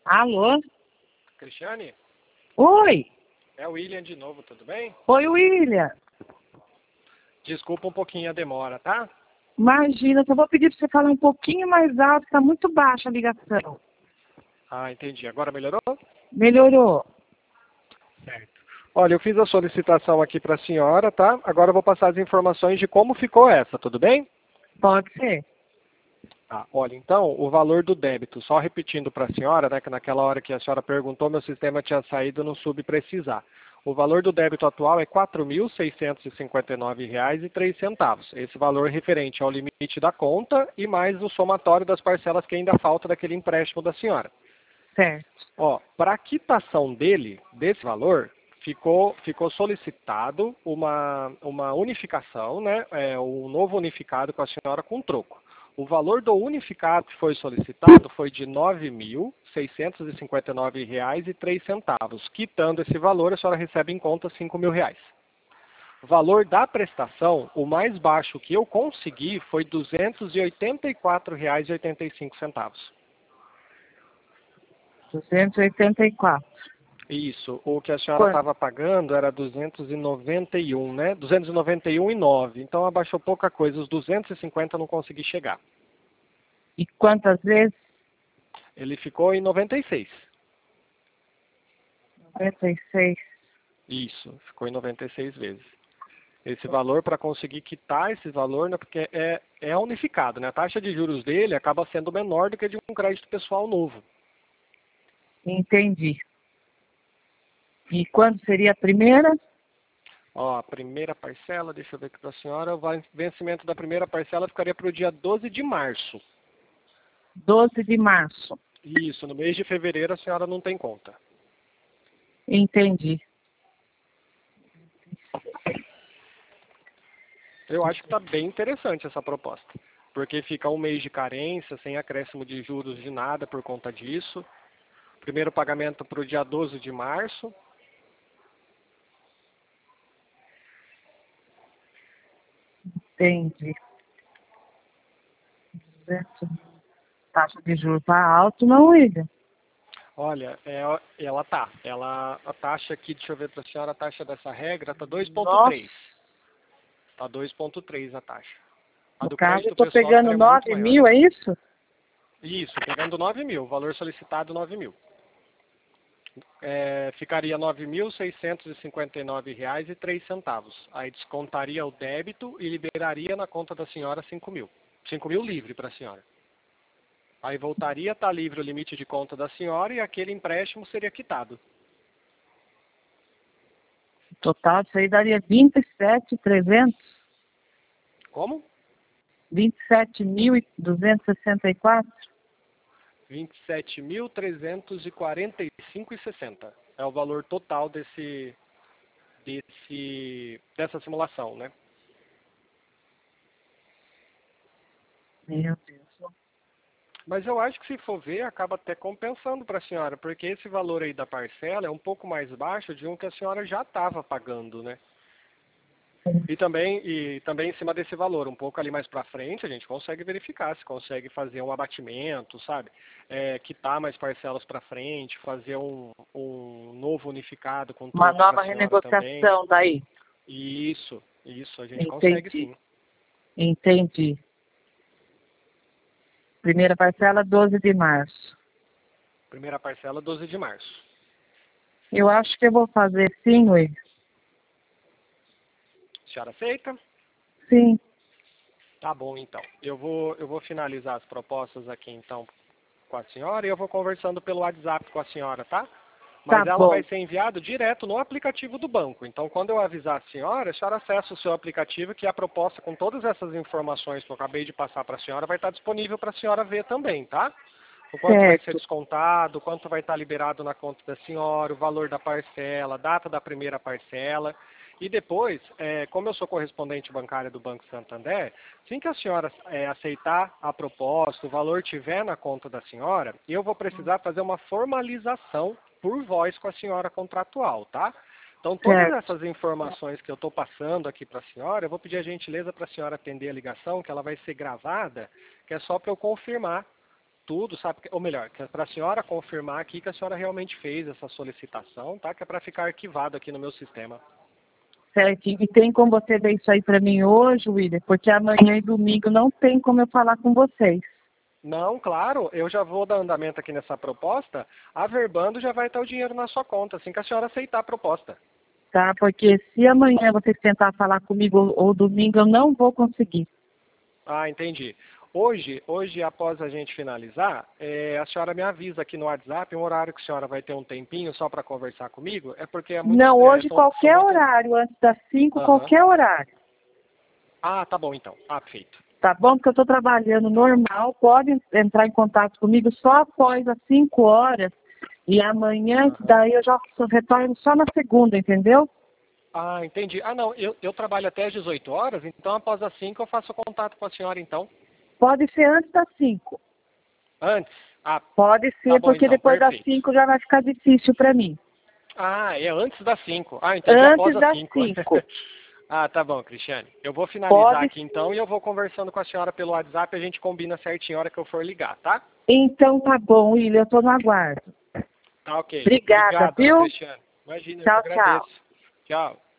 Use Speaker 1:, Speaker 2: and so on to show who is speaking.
Speaker 1: Alô?
Speaker 2: Cristiane?
Speaker 1: Oi!
Speaker 2: É o William de novo, tudo bem?
Speaker 1: Oi, William.
Speaker 2: Desculpa um pouquinho a demora, tá?
Speaker 1: Imagina, só vou pedir para você falar um pouquinho mais alto, está muito baixa a ligação.
Speaker 2: Ah, entendi. Agora melhorou?
Speaker 1: Melhorou.
Speaker 2: Certo. Olha, eu fiz a solicitação aqui para a senhora, tá? Agora eu vou passar as informações de como ficou essa, tudo bem?
Speaker 1: Pode ser.
Speaker 2: Tá, olha, então, o valor do débito, só repetindo para a senhora, né, que naquela hora que a senhora perguntou, meu sistema tinha saído no subprecisar. O valor do débito atual é R$ 4.659,03. Esse valor referente ao limite da conta e mais o somatório das parcelas que ainda falta daquele empréstimo da senhora.
Speaker 1: Certo.
Speaker 2: Ó, para a quitação desse valor, ficou solicitado uma unificação, né, um novo unificado com a senhora com troco. O valor do unificado que foi solicitado foi de R$ 9.659,03. Quitando esse valor, a senhora recebe em conta R$ 5.000. O valor da prestação, o mais baixo que eu consegui foi R$ 284,85.
Speaker 1: 284.
Speaker 2: Isso, o que a senhora
Speaker 1: Quanto?
Speaker 2: estava pagando era 291, né? 291,9. Então abaixou pouca coisa, os 250 eu não consegui chegar.
Speaker 1: E quantas vezes?
Speaker 2: Ele ficou em 96.
Speaker 1: 96.
Speaker 2: Isso, ficou em 96 vezes. Esse valor, para conseguir quitar esse valor, né, porque é unificado, né? A taxa de juros dele acaba sendo menor do que a de um crédito pessoal novo.
Speaker 1: Entendi. E quando seria a primeira?
Speaker 2: Ó, a primeira parcela, deixa eu ver aqui para a senhora, o vencimento da primeira parcela ficaria para o dia 12 de março.
Speaker 1: 12 de março.
Speaker 2: Isso, no mês de fevereiro a senhora não tem conta.
Speaker 1: Entendi.
Speaker 2: Eu acho que está bem interessante essa proposta, porque fica um mês de carência, sem acréscimo de juros de nada por conta disso. Primeiro pagamento para o dia 12 de março.
Speaker 1: Entendi. 200. Taxa de juros está alto, não, William?
Speaker 2: Olha, ela tá. A taxa aqui, deixa eu ver para a senhora, a taxa dessa regra está
Speaker 1: Nossa.
Speaker 2: 2,3. Está 2,3 a taxa. A
Speaker 1: No
Speaker 2: do
Speaker 1: caso, eu
Speaker 2: crédito
Speaker 1: estou
Speaker 2: pessoal
Speaker 1: pegando
Speaker 2: seria muito
Speaker 1: 9
Speaker 2: maior.
Speaker 1: mil, é isso?
Speaker 2: Isso, pegando 9 mil, valor solicitado 9 mil. Ficaria R$ 9.659,03. Aí descontaria o débito e liberaria na conta da senhora 5 mil. 5 mil livre para a senhora. Aí voltaria a estar livre o limite de conta da senhora e aquele empréstimo seria quitado.
Speaker 1: Total, isso aí daria 27.300.
Speaker 2: Como?
Speaker 1: 27.264.
Speaker 2: 27.345,60. É o valor total dessa simulação, né?
Speaker 1: Meu Deus.
Speaker 2: Mas eu acho que se for ver, acaba até compensando para a senhora, porque esse valor aí da parcela é um pouco mais baixo de um que a senhora já estava pagando, né? E também em cima desse valor, um pouco ali mais para frente, a gente consegue verificar se consegue fazer um abatimento, sabe? Quitar mais parcelas para frente, fazer um novo unificado com
Speaker 1: Uma
Speaker 2: troco para
Speaker 1: nova
Speaker 2: a senhora também.
Speaker 1: renegociação daí.
Speaker 2: Isso, a gente consegue
Speaker 1: Entendi.
Speaker 2: sim.
Speaker 1: Entendi. Primeira parcela, 12 de março.
Speaker 2: Primeira parcela, 12 de março.
Speaker 1: Eu acho que eu vou fazer sim, Will.
Speaker 2: A senhora aceita?
Speaker 1: Sim.
Speaker 2: Tá bom, então. Eu vou finalizar as propostas aqui, então, com a senhora e eu vou conversando pelo WhatsApp com a senhora, tá? Mas
Speaker 1: Tá
Speaker 2: ela
Speaker 1: bom.
Speaker 2: vai ser enviada direto no aplicativo do banco. Então, quando eu avisar a senhora acessa o seu aplicativo, que a proposta com todas essas informações que eu acabei de passar para a senhora vai estar disponível para a senhora ver também, tá? O quanto vai ser
Speaker 1: Certo.
Speaker 2: descontado, o quanto vai estar liberado na conta da senhora, o valor da parcela, a data da primeira parcela. E depois, como eu sou correspondente bancária do Banco Santander, assim que a senhora aceitar a proposta, o valor estiver na conta da senhora, eu vou precisar fazer uma formalização por voz com a senhora contratual, tá? Então, todas
Speaker 1: Certo.
Speaker 2: essas informações que eu estou passando aqui para a senhora, eu vou pedir a gentileza para a senhora atender a ligação, que ela vai ser gravada, que é só para eu confirmar tudo, sabe? Ou melhor, para a senhora confirmar aqui que a senhora realmente fez essa solicitação, tá? Que é para ficar arquivado aqui no meu sistema.
Speaker 1: Certinho. E tem como você ver isso aí para mim hoje, William? Porque amanhã e domingo não tem como eu falar com vocês.
Speaker 2: Não, claro, eu já vou dar andamento aqui nessa proposta, averbando já vai estar o dinheiro na sua conta, assim que a senhora aceitar a proposta.
Speaker 1: Tá? Porque se amanhã vocês tentar falar comigo ou domingo, eu não vou conseguir.
Speaker 2: Ah, entendi. Hoje após a gente finalizar, a senhora me avisa aqui no WhatsApp um horário que a senhora vai ter um tempinho só para conversar comigo? É porque é muito...
Speaker 1: Não, hoje
Speaker 2: são
Speaker 1: qualquer
Speaker 2: muitas...
Speaker 1: horário, antes das 5,
Speaker 2: Aham.
Speaker 1: qualquer horário.
Speaker 2: Ah, tá bom então. Ah, perfeito.
Speaker 1: Tá bom? Porque eu estou trabalhando normal, pode entrar em contato comigo só após as 5 horas. E amanhã,
Speaker 2: Aham.
Speaker 1: daí eu já retorno só na segunda, entendeu?
Speaker 2: Ah, entendi. Ah, não, eu trabalho até às 18 horas, então após as 5 eu faço contato com a senhora então.
Speaker 1: Pode ser antes das 5.
Speaker 2: Antes? Ah,
Speaker 1: Pode
Speaker 2: tá
Speaker 1: ser,
Speaker 2: bom
Speaker 1: porque
Speaker 2: então,
Speaker 1: depois das
Speaker 2: perfeito.
Speaker 1: 5 já vai ficar difícil para mim.
Speaker 2: Ah, é antes das 5. Ah, entendi após
Speaker 1: Antes
Speaker 2: as
Speaker 1: das
Speaker 2: 5.
Speaker 1: 5.
Speaker 2: Ah, tá bom, Cristiane. Eu vou finalizar
Speaker 1: Pode.
Speaker 2: aqui então e eu vou conversando com a senhora pelo WhatsApp e a gente combina certinho a hora que eu for ligar, tá?
Speaker 1: Então tá bom, William, eu estou no aguardo.
Speaker 2: Tá ok.
Speaker 1: Obrigada,
Speaker 2: Obrigado, dona
Speaker 1: viu?
Speaker 2: Cristiane. Imagina, eu que
Speaker 1: Tchau, tchau.
Speaker 2: agradeço. Tchau.